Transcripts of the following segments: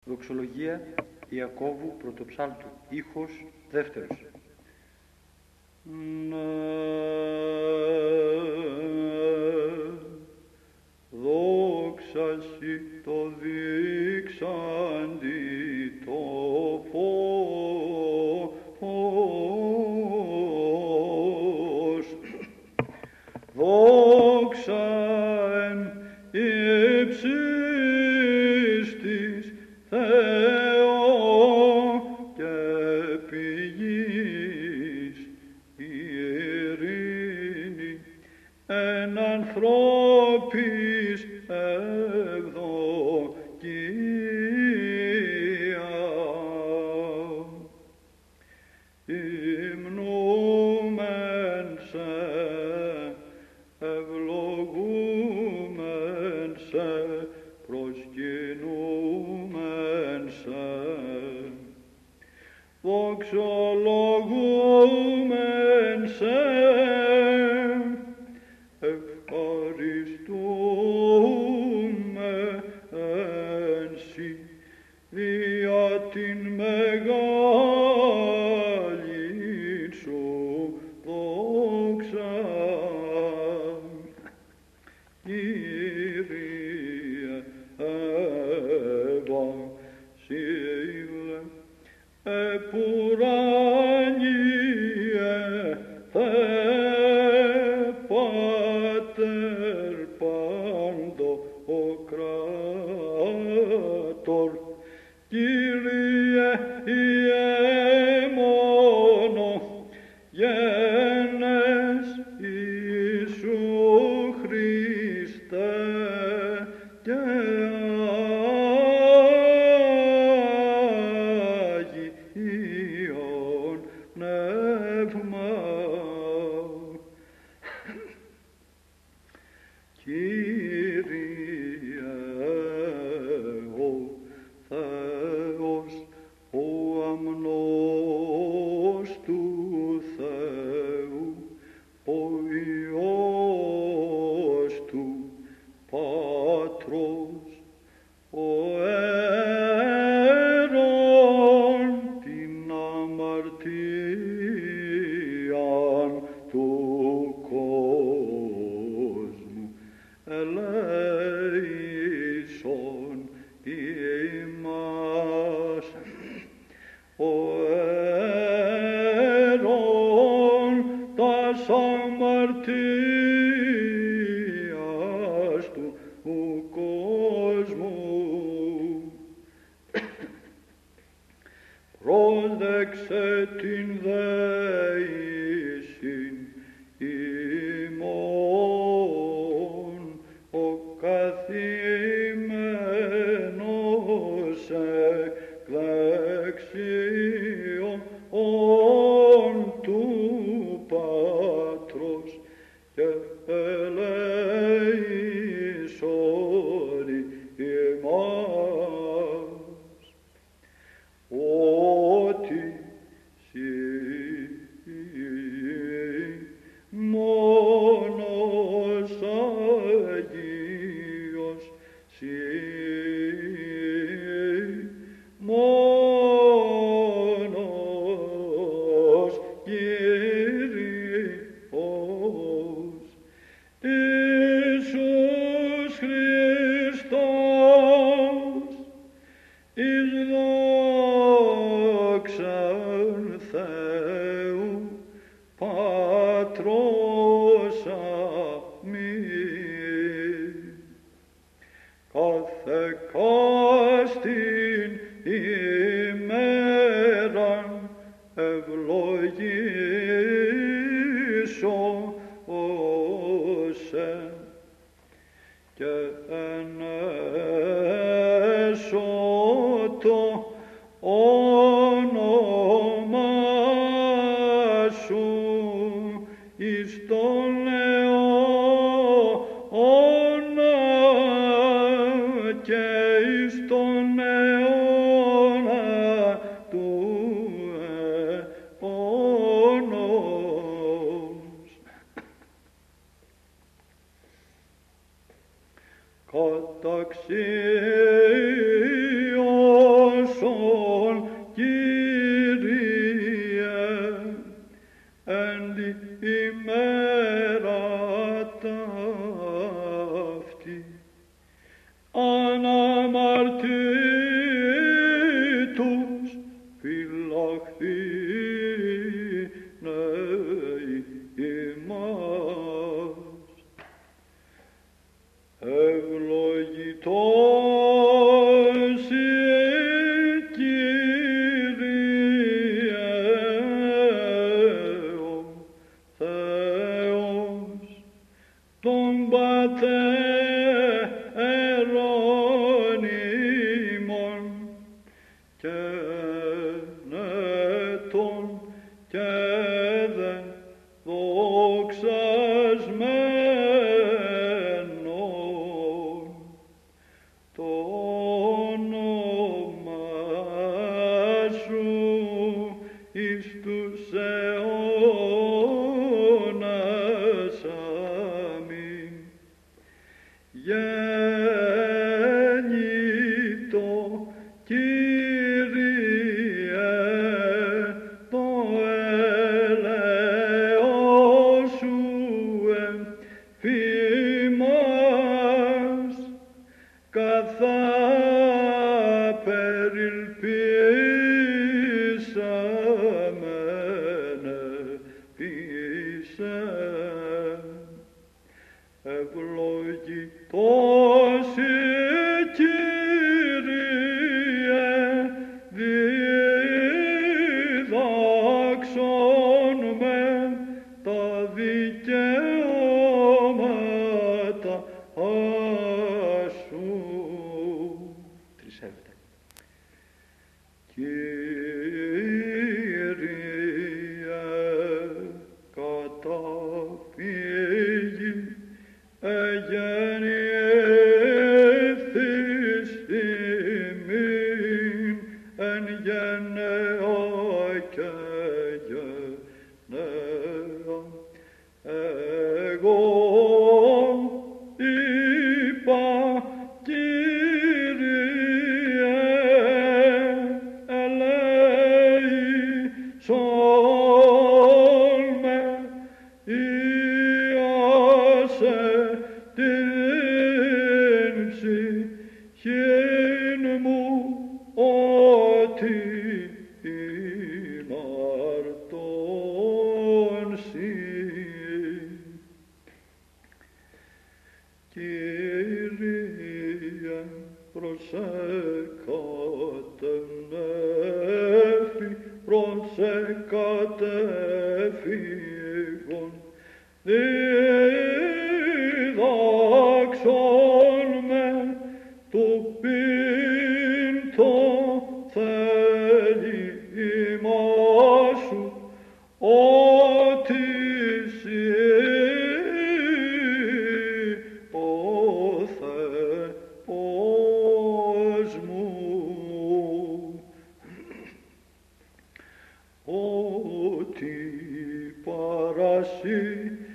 Δοξολογία Ιακώβου πρωτοψάλτου, ήχος δεύτερος. Δόξα σοι το δείξαντι το φως. Δόξα εν ύψης της Θεό και πηγής ειρήνη εν ανθρώπης ευδοκία. Υμνούμεν σε, ευλογούμεν σε, προσκυνούμεν σε, δοξολογούμεν σε, ευχαριστούμε εν σοι δια την μεγάλη σου δόξα. Κύριε βασίλε, επουράνιε Θεέ Πάτερ παντοκράτορ, Κύριε ιέμονο γένες Ιησού Χριστέ και Άγιον Πνεύμα. Κύριε ο Θεός, ο αμνός του Θεού, ο Υιός του Πατρός, ο αίρον την αμαρτίαν του κόσμου, ελέησον ημάς. Ο αίρον τας αμαρτίας του κόσμου, πρόσδεξε την δεήσιν ημών, ο καθημένος εκ δεξιών του Πατρός και ελέησον ημάς. Ότι σοι μόνος Αγίος, σοι μόνος Κύριος, Ιησούς Χριστός, εις δόξαν Θεού Πατρός αμήν. Κάθε κάστην ημέραν ευλογήσω σε και ενέσω το όνομα σου εις τον αιώνα και εις τον αιώνα του αιώνος. Καταξίω και νέτων και δε δοξασμένον το όνομα σου εις τους αιώνας. Αμήν. Γέννητο Κύριε το έλεος σου εμφύμας, καθά περιλπίσαμεν επίσε. Ευλογητός Κύριε, διδάξον με τα δικαιώματα σου. Τρισεύτε. Κύριε, καταφύγει εγεννήθης ημίν εν γενναία και γενναία. Εγώ είπα, Κύριε, ελέησον με, Υιάσε την ψυχήν μου, ότι ημαρτών σοι. Κύριε, προσεκατέφυγον, διδάξον με του πειν το θέλημα σου, ότι σοι ο Θεός μου. Ότι παρασύ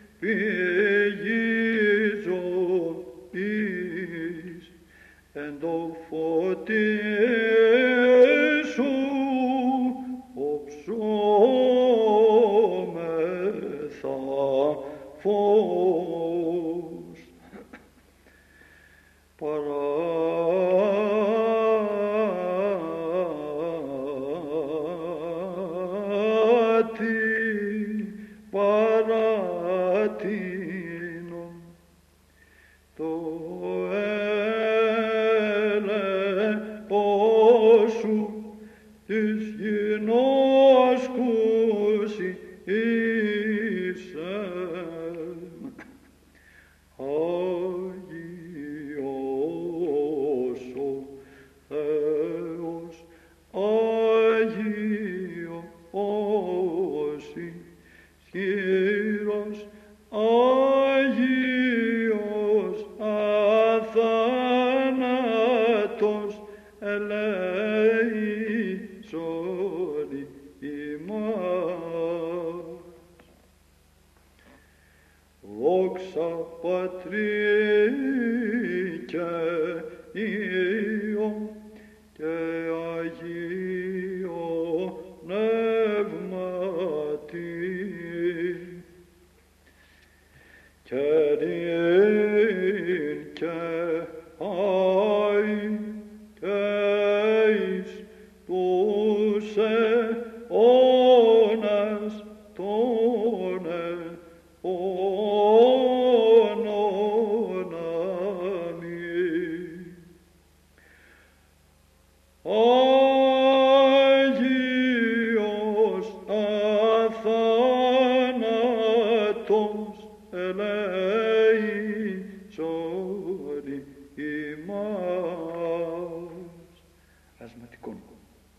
πηγής ζωής εν το φωτί σου οψόμεθα φως. Παράτινον το έλεος σου της γινώσκουσι είσαι. Άγιος ο Θεός, Άγιος ισχυρός, Άγιος αθάνατος, ελέησον ημάς. Δόξα Πατρί και Υιό και Αγίο Πνεύματι, και νυν και αΐ και εις τους αιώνας των αιώνων. Αμήν. Άγιος αθάνατος, ελέησον ημάς. Ασματικών.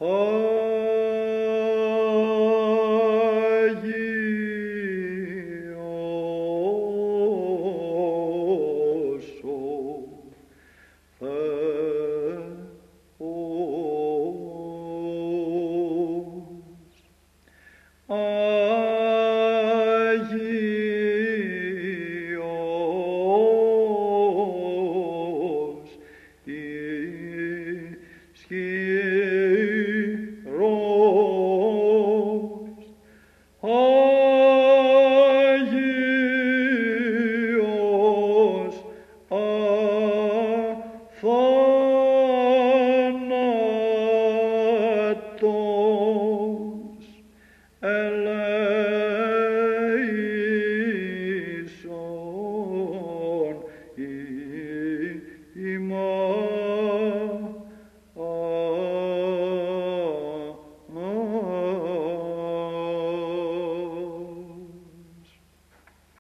Άγιος,